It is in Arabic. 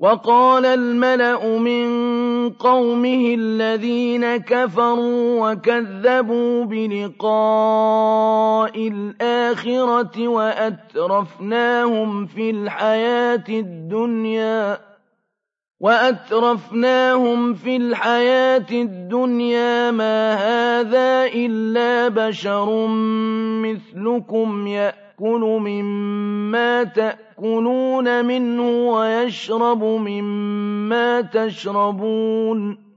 وقال الملأ من قومه الذين كفروا وكذبوا بلقاء الآخرة وأترفناهم في الحياة الدنيا ما هذا إلا بشر مثلكم يأكل مما تأكلون منه ويشرب مما تشربون